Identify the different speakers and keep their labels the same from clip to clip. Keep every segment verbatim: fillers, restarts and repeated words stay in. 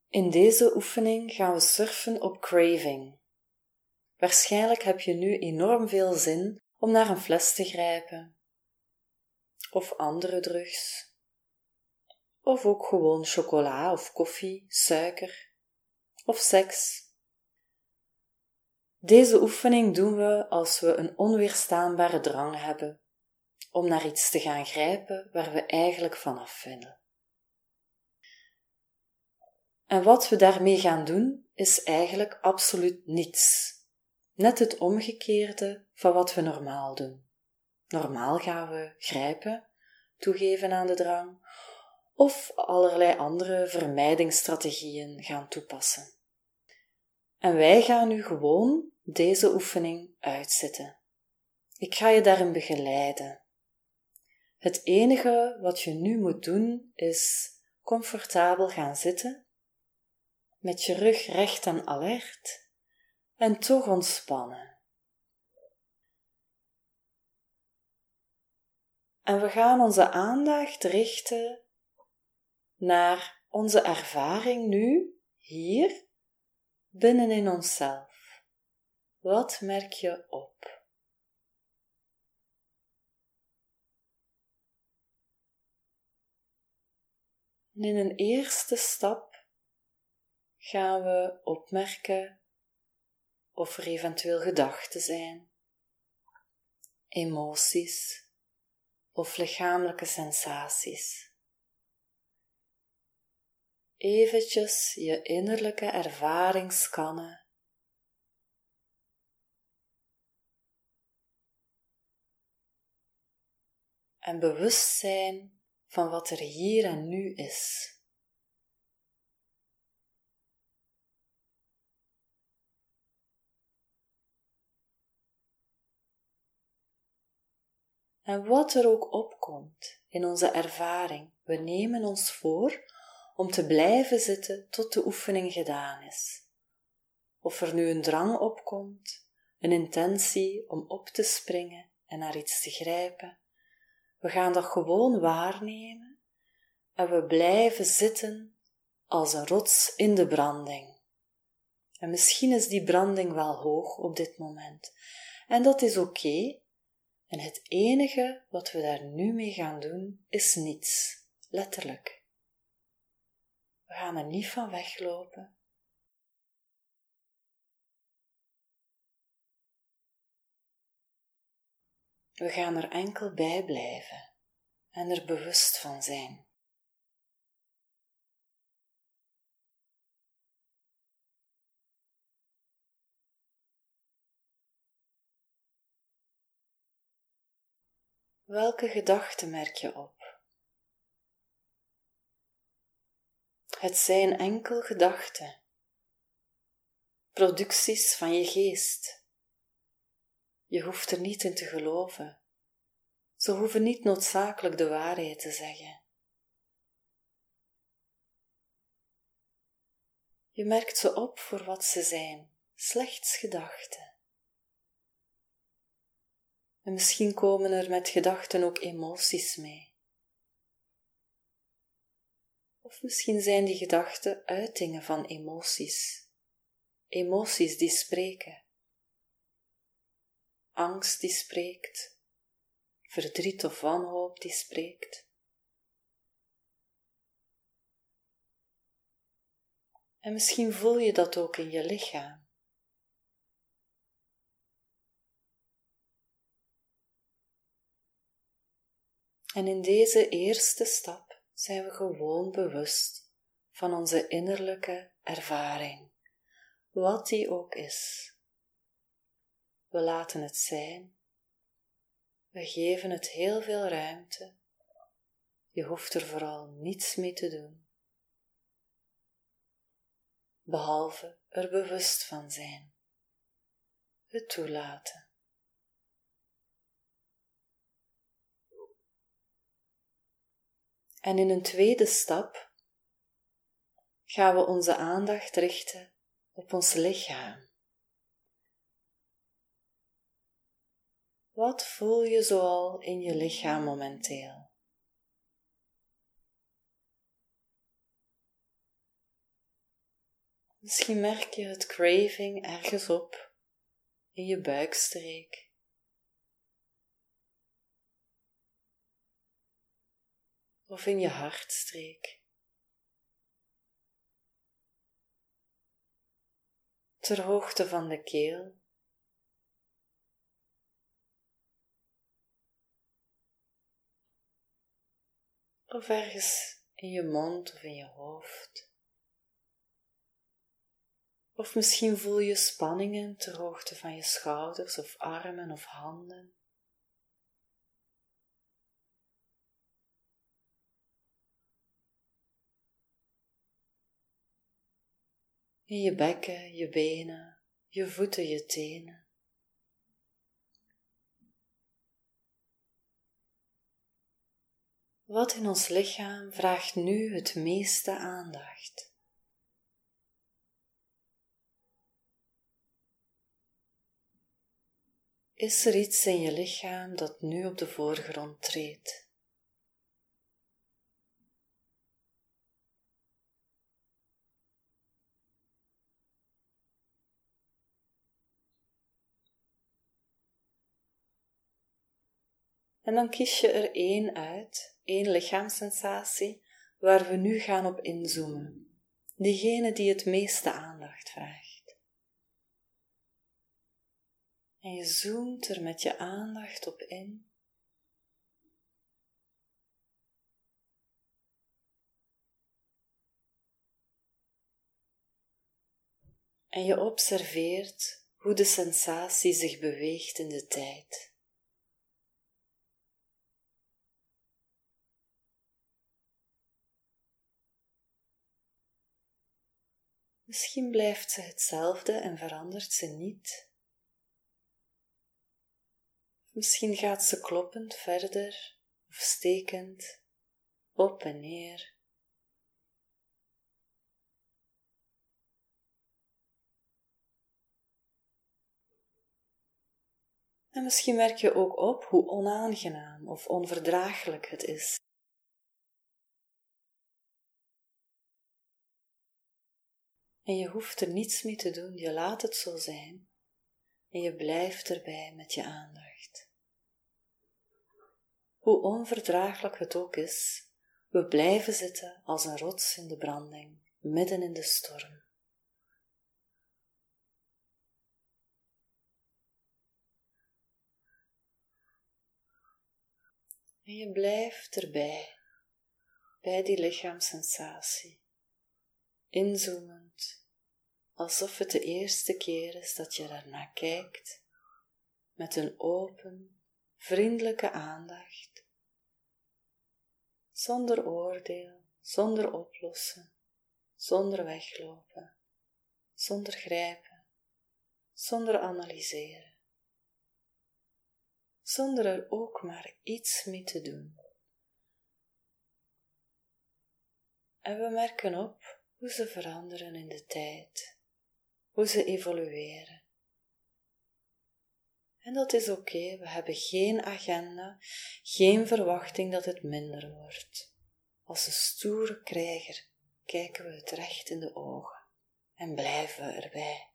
Speaker 1: In deze oefening gaan we surfen op craving. Waarschijnlijk heb je nu enorm veel zin om naar een fles te grijpen, of andere drugs, of ook gewoon chocola of koffie, suiker of seks. Deze oefening doen we als we een onweerstaanbare drang hebben om naar iets te gaan grijpen waar we eigenlijk vanaf willen. En wat we daarmee gaan doen, is eigenlijk absoluut niets. Net het omgekeerde van wat we normaal doen. Normaal gaan we grijpen, toegeven aan de drang, of allerlei andere vermijdingsstrategieën gaan toepassen. En wij gaan nu gewoon deze oefening uitzitten. Ik ga je daarin begeleiden. Het enige wat je nu moet doen, is comfortabel gaan zitten, met je rug recht en alert, en toch ontspannen. En we gaan onze aandacht richten naar onze ervaring nu, hier, binnenin onszelf. Wat merk je op? En in een eerste stap gaan we opmerken of er eventueel gedachten zijn, emoties of lichamelijke sensaties. Eventjes je innerlijke ervaring scannen. En bewust zijn van wat er hier en nu is. En wat er ook opkomt in onze ervaring, we nemen ons voor om te blijven zitten tot de oefening gedaan is. Of er nu een drang opkomt, een intentie om op te springen en naar iets te grijpen, we gaan dat gewoon waarnemen en we blijven zitten als een rots in de branding. En misschien is die branding wel hoog op dit moment. En dat is oké. Okay. En het enige wat we daar nu mee gaan doen, is niets. Letterlijk. We gaan er niet van weglopen. We gaan er enkel bij blijven en er bewust van zijn. Welke gedachten merk je op? Het zijn enkel gedachten, producties van je geest. Je hoeft er niet in te geloven. Ze hoeven niet noodzakelijk de waarheid te zeggen. Je merkt ze op voor wat ze zijn, slechts gedachten. En misschien komen er met gedachten ook emoties mee. Of misschien zijn die gedachten uitingen van emoties. Emoties die spreken. Angst die spreekt. Verdriet of wanhoop die spreekt. En misschien voel je dat ook in je lichaam. En in deze eerste stap zijn we gewoon bewust van onze innerlijke ervaring, wat die ook is. We laten het zijn, we geven het heel veel ruimte, je hoeft er vooral niets mee te doen, behalve er bewust van zijn, het toelaten. En in een tweede stap gaan we onze aandacht richten op ons lichaam. Wat voel je zoal in je lichaam momenteel? Misschien merk je het craving ergens op in je buikstreek. Of in je hartstreek. Ter hoogte van de keel. Of ergens in je mond of in je hoofd. Of misschien voel je spanningen ter hoogte van je schouders of armen of handen. In je bekken, je benen, je voeten, je tenen. Wat in ons lichaam vraagt nu het meeste aandacht? Is er iets in je lichaam dat nu op de voorgrond treedt? En dan kies je er één uit, één lichaamssensatie, waar we nu gaan op inzoomen. Diegene die het meeste aandacht vraagt. En je zoomt er met je aandacht op in. En je observeert hoe de sensatie zich beweegt in de tijd. Misschien blijft ze hetzelfde en verandert ze niet. Misschien gaat ze kloppend verder of stekend, op en neer. En misschien merk je ook op hoe onaangenaam of onverdraaglijk het is. En je hoeft er niets mee te doen, je laat het zo zijn en je blijft erbij met je aandacht. Hoe onverdraaglijk het ook is, we blijven zitten als een rots in de branding, midden in de storm. En je blijft erbij, bij die lichaamssensatie, inzoomend, alsof het de eerste keer is dat je daarnaar kijkt, met een open, vriendelijke aandacht, zonder oordeel, zonder oplossen, zonder weglopen, zonder grijpen, zonder analyseren. Zonder er ook maar iets mee te doen. En we merken op hoe ze veranderen in de tijd, hoe ze evolueren. En dat is oké, okay. We hebben geen agenda, geen verwachting dat het minder wordt. Als een stoere krijger kijken we het recht in de ogen en blijven we erbij.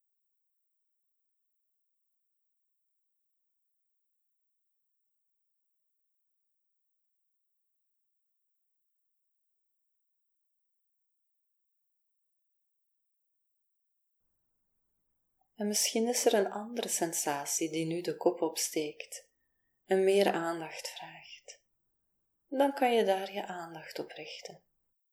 Speaker 1: En misschien is er een andere sensatie die nu de kop opsteekt en meer aandacht vraagt. Dan kan je daar je aandacht op richten.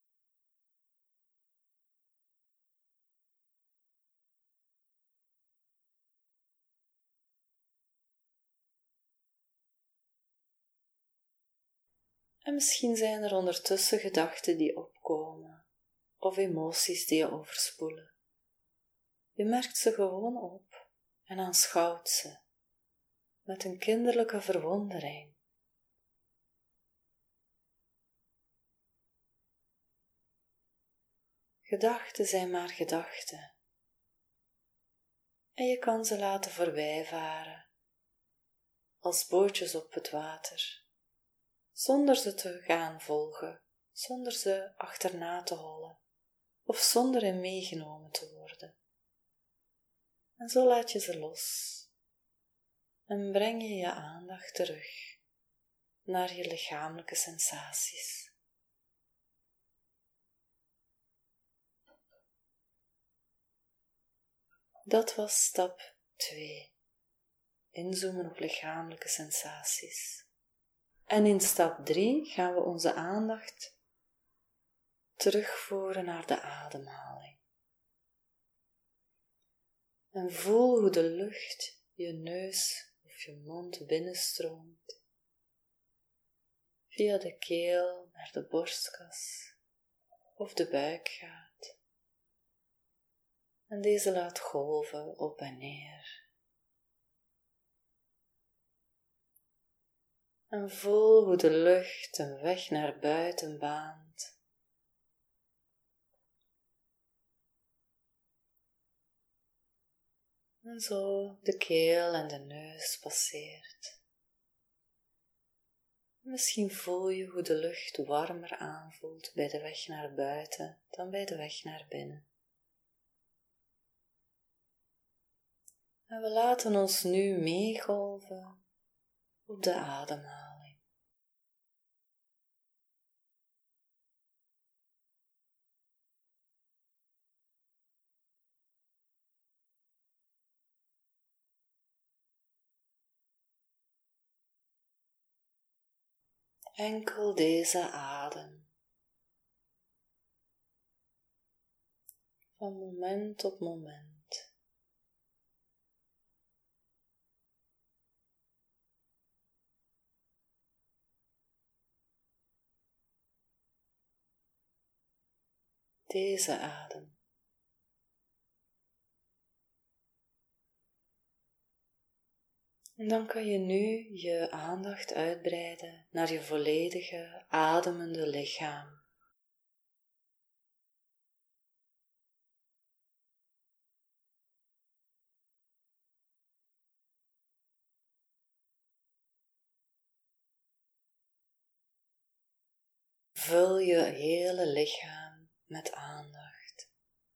Speaker 1: En misschien zijn er ondertussen gedachten die opkomen, of emoties die je overspoelen. Je merkt ze gewoon op en aanschouwt ze, met een kinderlijke verwondering. Gedachten zijn maar gedachten, en je kan ze laten voorbijvaren, als bootjes op het water, zonder ze te gaan volgen, zonder ze achterna te hollen of zonder hen meegenomen te worden. En zo laat je ze los en breng je je aandacht terug naar je lichamelijke sensaties. Dat was stap twee. Inzoomen op lichamelijke sensaties. En in stap drie gaan we onze aandacht terugvoeren naar de ademhaling. En voel hoe de lucht je neus of je mond binnenstroomt, via de keel naar de borstkas of de buik gaat. En deze laat golven op en neer. En voel hoe de lucht een weg naar buiten baant. En zo de keel en de neus passeert. Misschien voel je hoe de lucht warmer aanvoelt bij de weg naar buiten dan bij de weg naar binnen. En we laten ons nu meegolven op de ademhaling. Enkel deze adem, van moment tot moment. Deze adem. En dan kan je nu je aandacht uitbreiden naar je volledige ademende lichaam. Vul je hele lichaam met aandacht.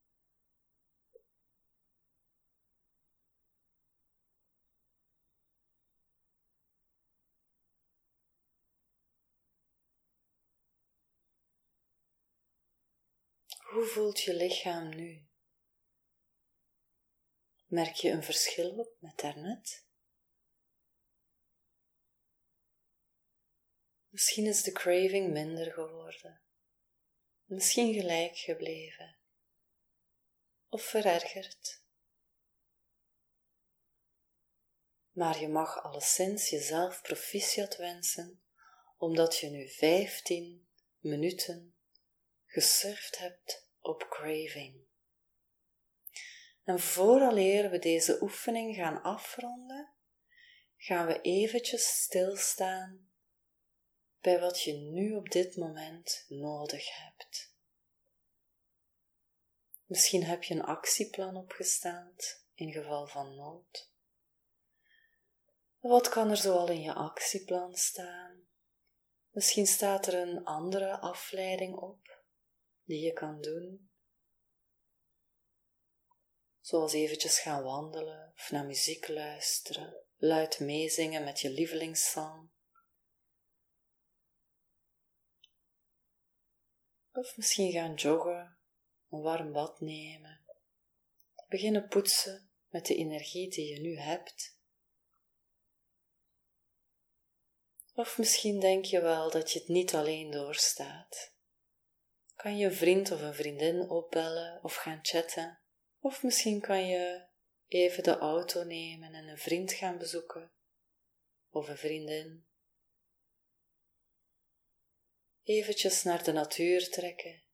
Speaker 1: Hoe voelt je lichaam nu? Merk je een verschil op met daarnet? Misschien is de craving minder geworden, misschien gelijk gebleven of verergerd. Maar je mag alleszins jezelf proficiat wensen, omdat je nu vijftien minuten gesurfd hebt op craving. En vooraleer we deze oefening gaan afronden, gaan we eventjes stilstaan bij wat je nu op dit moment nodig hebt. Misschien heb je een actieplan opgesteld in geval van nood. Wat kan er zoal in je actieplan staan? Misschien staat er een andere afleiding op die je kan doen. Zoals eventjes gaan wandelen of naar muziek luisteren, luid meezingen met je lievelingssong. Of misschien gaan joggen, een warm bad nemen, beginnen poetsen met de energie die je nu hebt. Of misschien denk je wel dat je het niet alleen doorstaat. Kan je een vriend of een vriendin opbellen of gaan chatten? Of misschien kan je even de auto nemen en een vriend gaan bezoeken of een vriendin. Eventjes naar de natuur trekken.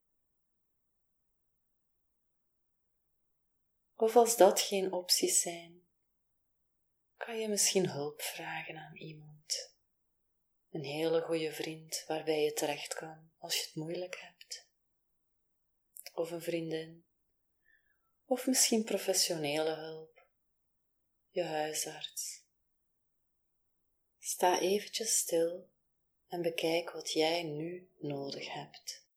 Speaker 1: Of als dat geen opties zijn, kan je misschien hulp vragen aan iemand. Een hele goede vriend waarbij je terecht kan als je het moeilijk hebt. Of een vriendin. Of misschien professionele hulp. Je huisarts. Sta eventjes stil en bekijk wat jij nu nodig hebt.